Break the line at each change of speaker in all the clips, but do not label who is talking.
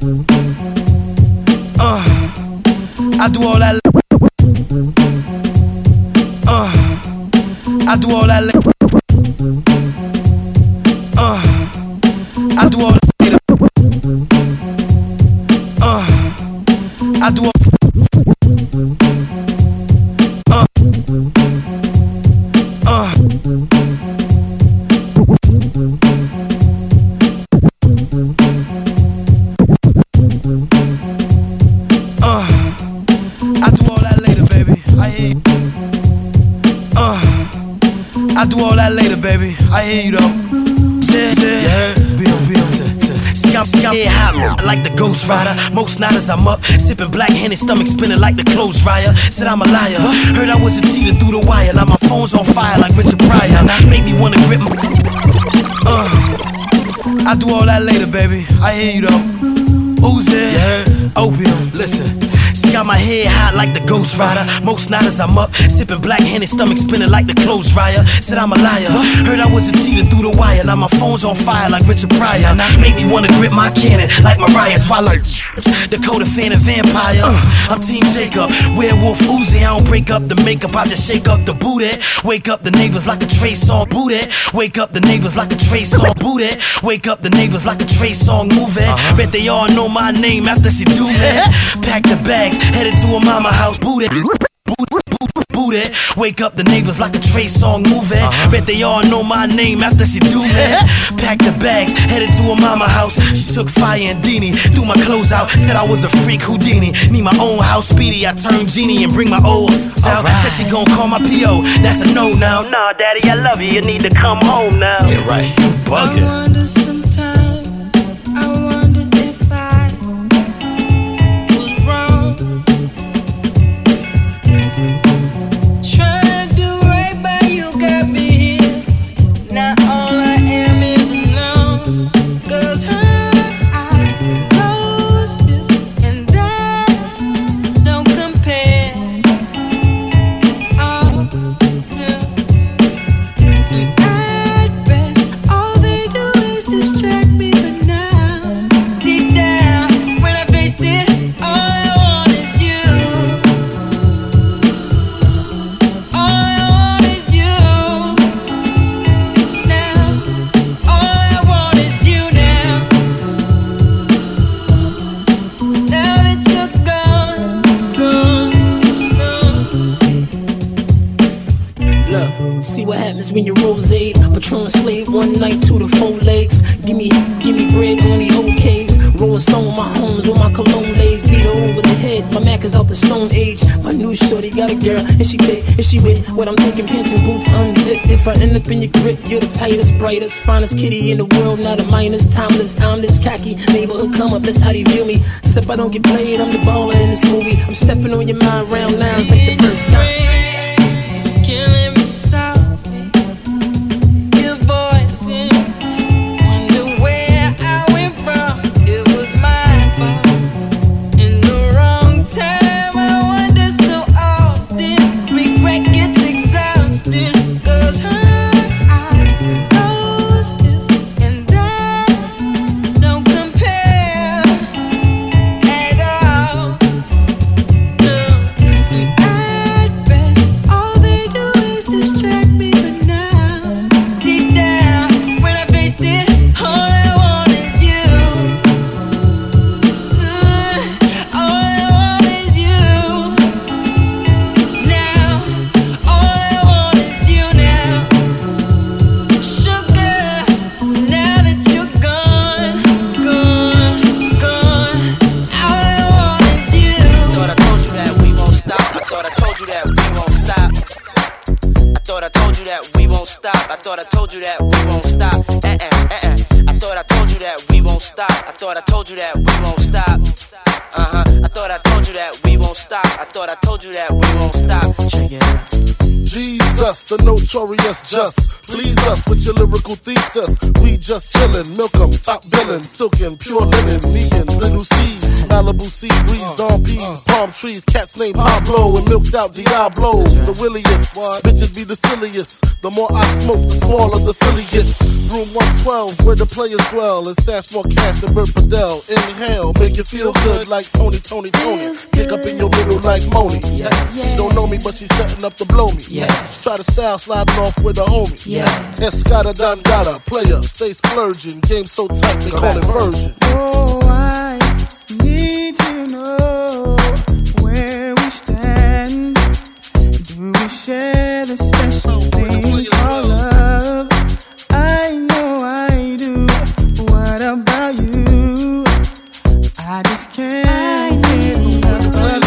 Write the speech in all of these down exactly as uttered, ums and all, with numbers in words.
Uh, I do all that. Uh, I do all that. Uh, I do all that. Uh, I do all. Uh, uh. Uh, I do all that later, baby. I hear you. Uh, I do all that later, baby. I hear you though. Yeah, yeah, yeah. Be on, be on, see, I'm, see, I'm head hot like the Ghost Rider. Most nights I'm up, sipping black Henny, stomach spinning like the clothes dryer. Said I'm a liar, heard I was a cheater through the wire. Now my phone's on fire like Richard Pryor. Make me wanna grip my. Uh, I do all that later, baby. I hear you though. Uzi, yeah, opium, listen. Got my head hot like the Ghost Rider. Most nights I'm up, sipping black Henny, stomach spinning like the clothes dryer. Said I'm a liar, heard I was a cheater through the wire. Now my phone's on fire like Richard Pryor. Make me wanna grip my cannon like Mariah Twilight, Dakota fan and vampire. uh, I'm Team Jacob, werewolf Uzi. I don't break up the makeup, I just shake up the booty. Wake up the neighbors like a Trey song booty. Wake up the neighbors like a Trey song booty. Wake up the neighbors like a Trey song movie. uh-huh. Bet they all know my name after she do that. Pack the bags, headed to a mama house, booty, booty. Wake up the neighbors like a Trey song movie. uh-huh. Bet they all know my name after she do that. Pack the bags, headed to a mama house. She took fire and Dini, threw my clothes out. Said I was a freak Houdini. Need my own house, speedy. I turn genie and bring my old out. Right. Said she gon' call my P O. That's a no now. Nah, daddy, I love you. You need to come home now. Yeah, right. You bugging.
I wonder sometimes. I wonder if I was wrong. Trying to do right by you got me here. Now all I am is alone. Cause her eyes and that don't compare. Oh, yeah. And at best, all they do is distract me. But now, deep down, when I face it, all I want is you. All I want is you. Now, all I want is you now. Now that you're gone, gone, gone.
Look, see what happens when you rosé. Patron slave one night to the four legs. Give me, give me bread on the old case. Rolling stone with my homes with my cologne lays. Beat her over the head, my Mac is out the stone age. My new shorty got a girl, and she thick, and she with what I'm thinking, pants and boots unzipped. If I end up in your grip, you're the tightest, brightest, finest kitty in the world, not a minus, timeless, I'm this cocky. Neighborhood come up, that's how they view me. Except I don't get played, I'm the baller in this movie. I'm stepping on your mind round nines like the first guy.
It's killing me softly. Your voice in. Wonder where I went wrong. It was my fault. In the wrong time, I wonder so often. Regret gets exhausted. Cause her eyes and those hips and that don't compare at all. No. And at best, all they do is distract me. But now, deep down, when I face it, all I want is you. All I want is you. Now, all I want is you now. Sugar, now that you're gone, gone, gone. All I want is you.
Thought I told you that we won't stop. I thought I told you that we won't stop. I thought I told you that we won't stop. I thought I told you that we won't stop. Eh eh eh eh. I thought I told you that we won't stop. I thought I told you that we won't stop. Uh huh. I thought I told you that we won't stop. I thought I told you that we won't stop. Check it out.
Jesus, the notorious just. Please us with your lyrical thesis. We just chillin', milk 'em, top billin', silkin', pure linen, vegan, little seeds, Malibu sea breeze, dawn peas, palm trees, cats named Pablo, and milked out Diablo. The williest, bitches be the silliest. The more I smoke, the smaller the Philly gets. Room one twelve, where the players dwell, and stash more cash than Bert Fidel. Inhale, make you feel good like Tony, Tony, Tony. Kick up in your middle like Moni. Yeah. She don't know me, but she's setting up to blow me. Yeah. She try to style sliding off with a homie. Yeah. Escada Dangada, player, stay splurging. Game so tight, they call it version.
Oh, I need to know where we stand. Do we share the special thing called love? I know I do. What about you? I just can't get enough of the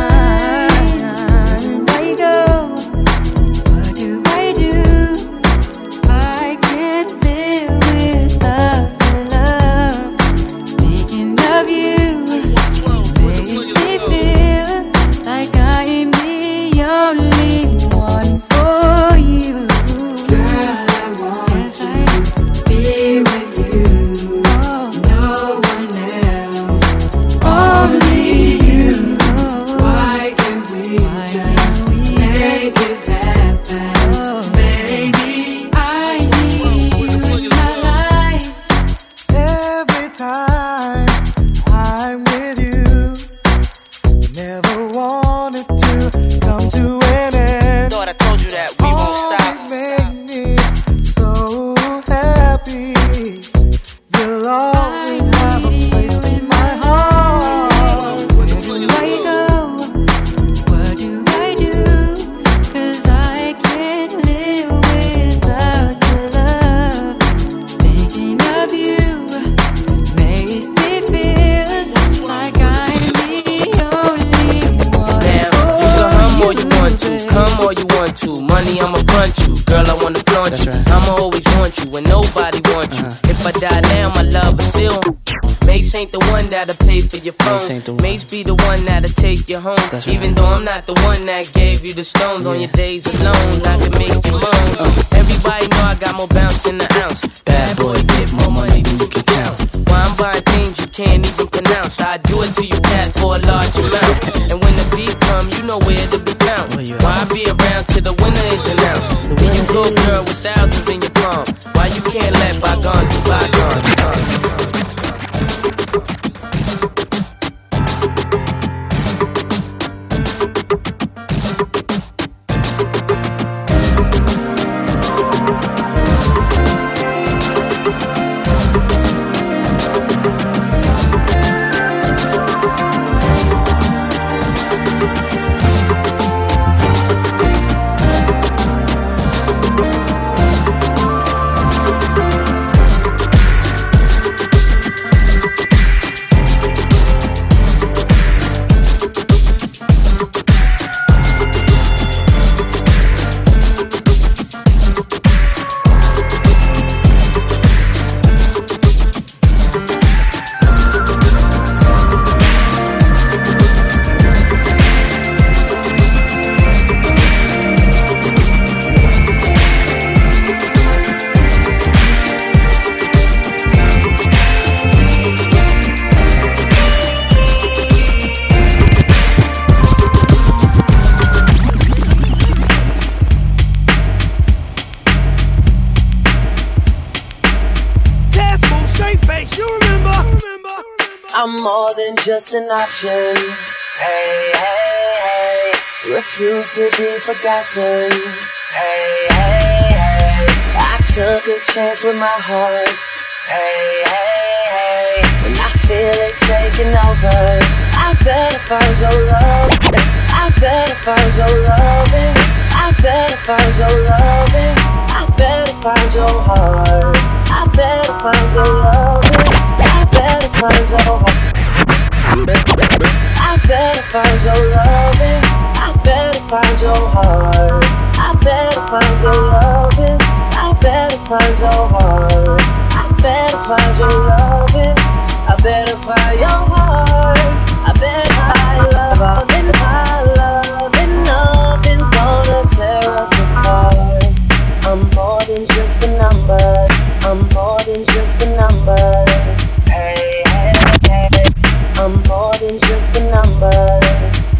time.
Where you go? What do I do? I can't live without your love. Thinking of you makes me feel like I am the only one for you. Girl, I want to be with you. No one else, only you. Why can't we just make it happen, baby? I need you in my life.
Every time I'm with you, never wanted to come to an end.
Thought I told you that we won't stop.
Always make me so happy. You'll always have a place in my heart.
Where you go? What do I do? 'Cause I can't live without your love. Thinking of you makes me feel like I'm the only one.
Now, you can hum all you want to, come all you want to. Money, I'ma front you. Girl, I wanna flaunt you. I'ma always want you when nobody wants you. If I die now, my love is still. Mace ain't the one that'll pay for your phone. Mace be the one that'll take you home. Even though I'm not the one that gave you the stones on your days alone, I can make you moan. Everybody know I got more bounce in the ounce. Bad boy, get more money than you can count. Why I'm buying things you can't even pronounce. I do it to you, cat, for a large amount. And when the beat come, you know where to be found. Why I be around till the winner is announced. When you go, girl, with thousands in your palm. Why you can't let bygones be bygones?
I'm more than just an option. Hey, hey, hey. Refuse to be forgotten. Hey, hey, hey. I took a chance with my heart. Hey, hey, hey. And I feel it taking over. I better find your love. I better find your loving. I better find your loving. I better find your heart. I better find your loving. I better find your heart. I better find your loving. I better find your heart. I better find your loving. I better find your heart. I better find your loving. I better find your heart. I better find love. And my love and nothing's gonna tear us apart. I'm more than just a number. I'm more than just a number. Hey, hey, hey. I'm more than just a number.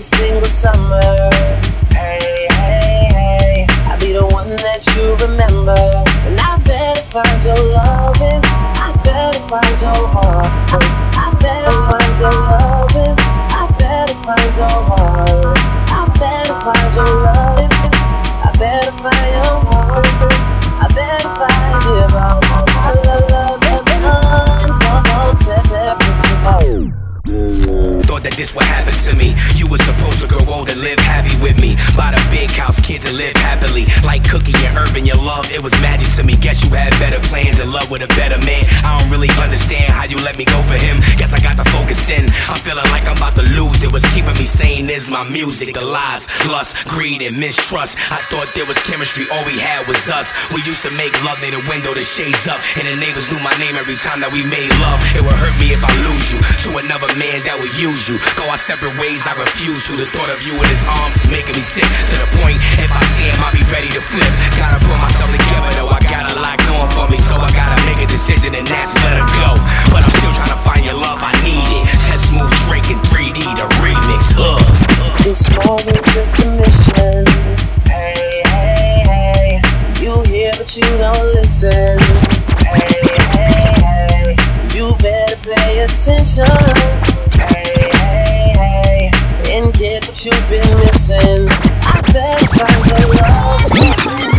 single summer. Hey, hey, hey, I'll be the one that you remember. And I better find your loving, I better find your heart. I better find your loving, I better find your heart. I better find your loving, I better find your heart. I better find your heart. I love, love, love, small, small, test, test, test.
Thought that this would happen to me. You were supposed to grow old and live happy with me. Buy the big house, kids, and live happily. Like Cookie and Urban, your love, it was magic to me. Guess you had better plans and love with a better man. I don't really understand how you let me go for him. Guess I got to focus in. I'm feeling like I'm about to lose. It was keeping me sane is my music. The lies, lust, greed, and mistrust. I thought there was chemistry, all we had was us. We used to make love near the window, the shades up, and the neighbors knew my name every time that we made love. It would hurt me if I lose you to another man that would use you. Go our separate ways, I refuse to. The thought of you in his arms is making me sick. To the point, if I see him, I'll be ready to flip. Gotta put myself together though, I got a lot going for me. So I gotta make a decision and that's let her go. But I'm still trying to find your love, I need it. Test Smooth Drake in three D, the remix, uh.
It's more than just a mission. Hey, hey, hey, you hear but you don't listen. Hey, hey, hey, you better pay attention. Hey, hey, hey, and get what you've been missing. I better find your love.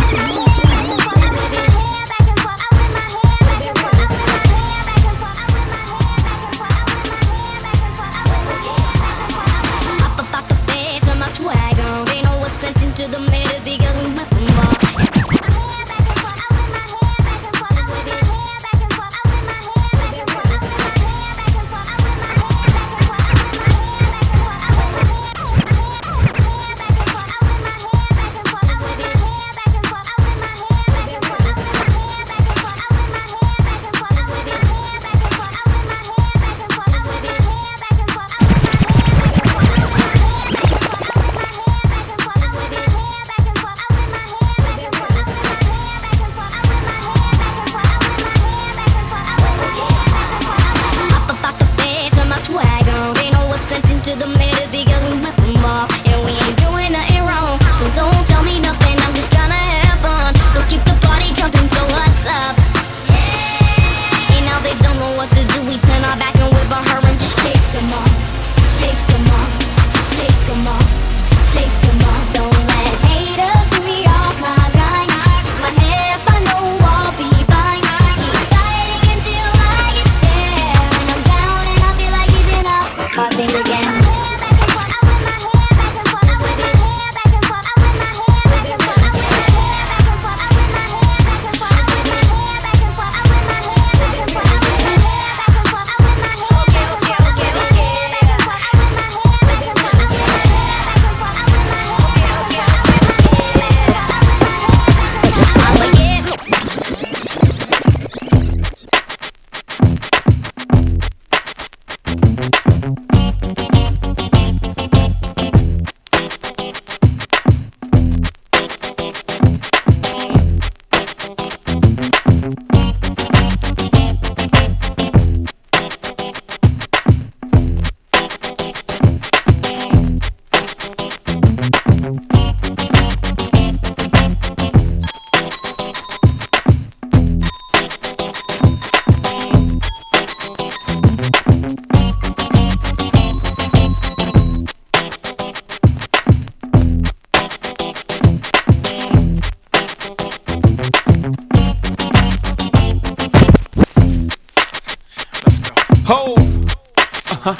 Ho, uh-huh.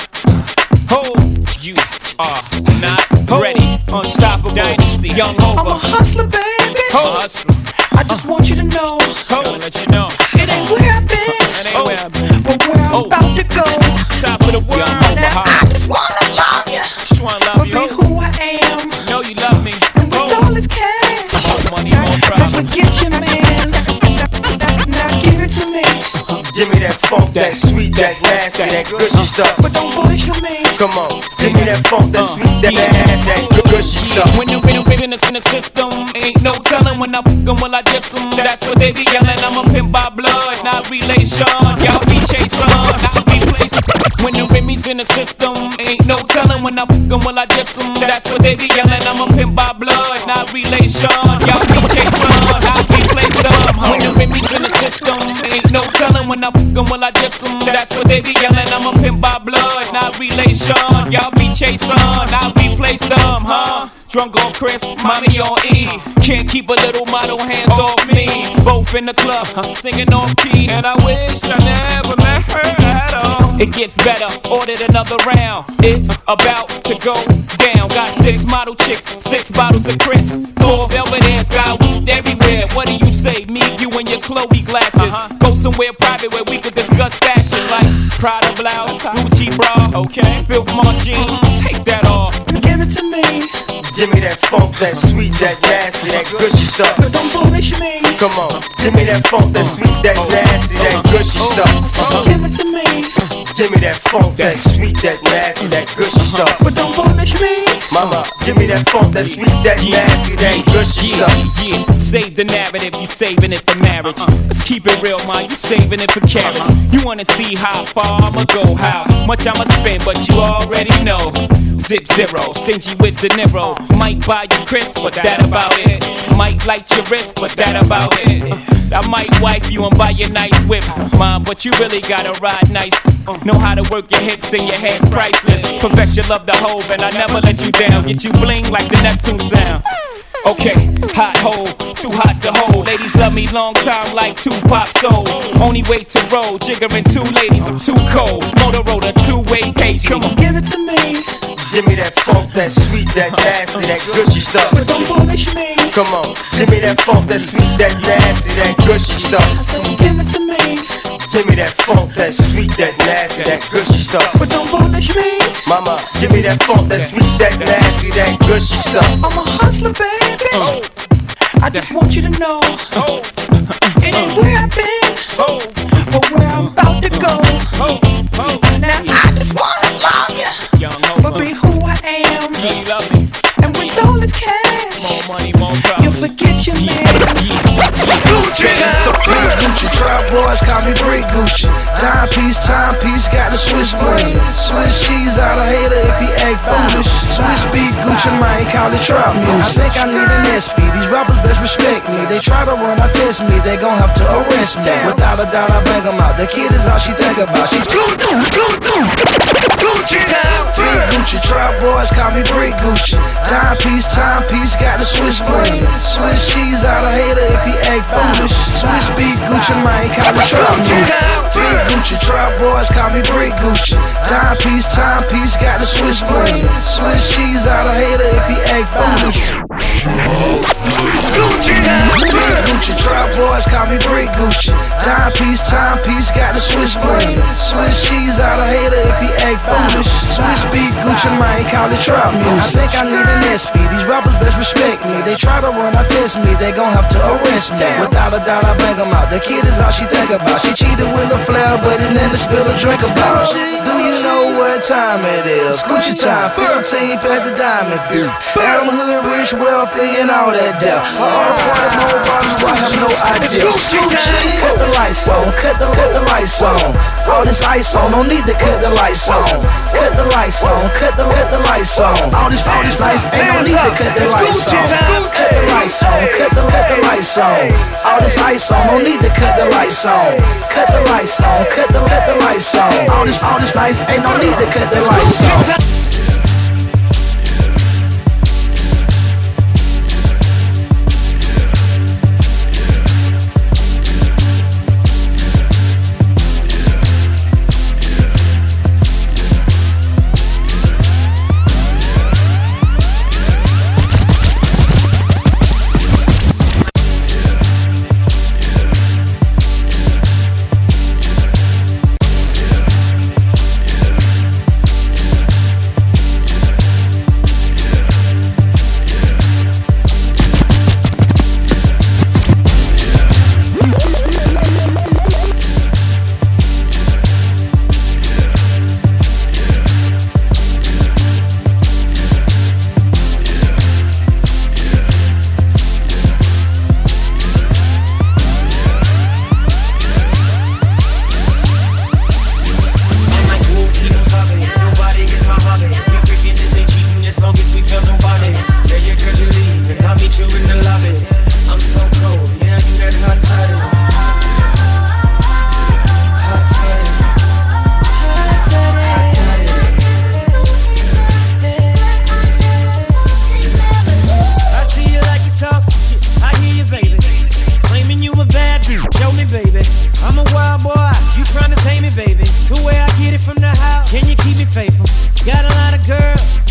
Ho, you are not Ho. Ready. Unstoppable dynasty, young Hova.
I'm a hustler, baby.
Ho. Hustler.
I just uh. want you to know.
Ho. Gotta let you know.
It ain't where I've been.
It ain't where I've been.
But where I'm oh. about to go.
Top of the world. Young
now, I just wanna love you.
Just wanna love
but
you.
Be who I am.
Know you love me.
And with all this cash.
More money, more problems.
Don't forget your man. Now give it to me.
Give me that funk, that sweet, that nasty, that gushy stuff.
But don't bullshit me.
Come on, give me that funk, that sweet, that nasty, that gushy stuff.
When the rhythm in the, in the system, ain't no telling when I fuck 'em, will I diss 'em. That's what they be yelling. I'm a pimp by blood, not relation. Y'all be chasing, not replacing. When the Remy's in the system, ain't no telling when I fuck 'em, will I diss 'em? That's what they be yelling. I'm a pimp by blood, not relation. Y'all be chasing, I be placed up. When the Remy's in the system, ain't no telling when I fuck 'em, will I diss 'em? That's what they be yelling. I'm a pimp by blood, not relation. Y'all be chasing, I be placed up, huh? Drunk on Chris, mommy on E. Can't keep a little model hands off me. Both in the club, singing on key. And I wish I never met her at all. It gets better, ordered another round. It's about to go down. Got six model chicks, six bottles of Chris. Four velvet ass, got weed everywhere. What do you say? Me, you, and your Chloe glasses. Uh-huh. Go somewhere private where we could discuss fashion. Like Prada blouse, Gucci bra. Okay, Filth Mon jeans, take that off.
Give it to me.
Give me that funk, that sweet, that nasty, that gushy stuff.
But don't bullish me.
Come on, give me that funk, that sweet, that nasty, that gushy stuff. Uh-huh.
Give it to me.
Give me that funk, that sweet, that nasty, that gushy stuff.
But don't bullish me.
Mama, give me that funk, that sweet, that nasty, that gushy
yeah,
stuff.
Yeah, save the narrative, you saving it for marriage. Let's keep it real, man, you saving it for carriage. You wanna see how far I'ma go, how much I'ma spend, but you already know. Zip zero, stingy with the Niro. Might buy you crisp, but that about it. Might light your wrist, but that about it. I might wipe you and buy you nice whip, mom, but you really gotta ride nice. Know how to work your hips and your hands priceless. Confess you love the hoe, and I never let you down. Get you bling like the Neptune sound. Okay, hot hole, too hot to hold. Ladies love me long time like Tupac soul. Only way to roll, jiggering two ladies, I'm too cold. Motorola, two-way page, come on.
Give it to me.
Give me that funk, that sweet, that nasty, that gushy stuff.
But don't bullish me.
Come on, give me that funk, that sweet, that nasty, that gushy stuff.
Give it to me.
Give me that funk, that sweet, that nasty, that gushy stuff.
But don't bullish me.
Mama, give me that funk, that sweet, that nasty, that gushy stuff.
I'm a hustler, baby.
Oh.
I just want you to know.
Oh.
It ain't where I've been,
Oh.
but where I'm about to go.
Oh. Oh.
Now I just wanna love you,
Young hoe,
but be who I am.
yeah, you love me.
And with all this cash,
More money, more
you'll
problems.
forget your man.
Gucci time, free Gucci. Trap boys call me Brick Gucci. Dime piece, time piece, got the Swiss money. Swiss cheese out a hater if he act foolish. Swiss beat Gucci, man, call it trap music. I think I need an S P. These rappers best respect me. They try to run, I test me. They gon' have to arrest me. Without a doubt, I bang them out. The kid is all she think about. She Gucci time, free Gucci. Trap boys call me Brick Gucci. Dime piece, time piece, got the Swiss money. Swiss cheese out a hater if he act foolish. Swiss beat Gucci, man, call it trap music. Free Gucci. Trap boys call me Brick Gucci. Dime piece, time piece, got the Swiss money. Swiss cheese out a hater if he act foolish. Gucci time, free Gucci. Trap boys call me Brick Gucci. Dime piece, time piece, got the Swiss money. Swiss cheese out a hater if he act foolish. Swiss beat Gucci, man, call it trap music. I think I need an S P. These rappers best respect me. They try to run, I test me. They gon' have to arrest me. Without a doubt, I bang them out. The kid is all she think about. She cheated with a flair, but it never spill a drink about. Do you know what time it is? Gucci time, fifteen past the diamond bill. Adam Hood, rich, wealthy, and all that death. All the party, more bottles, I have no idea. Gucci, cut the lights on, cut the, cut the lights on. All this ice on, don't need to cut the lights on. Cut the lights on, cut the, cut the lights on. All these, all these lights, ain't no need to cut the lights on. Cut the lights on, cut the, cut the lights on. All this ice on, don't need to cut the lights on. Cut the lights on, cut the, cut the lights on. All these, all these lights, ain't no need to cut the lights on.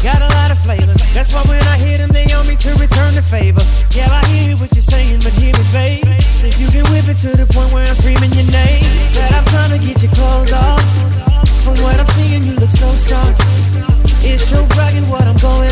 got a lot of flavors. That's why when I hit them, they on me to return the favor. Yeah, I hear what you're saying, but hear me, babe. Think you can whip it to the point where I'm screaming your name. Said I'm trying to get your clothes off. From what I'm seeing, you look so soft. It's so bragging what I'm going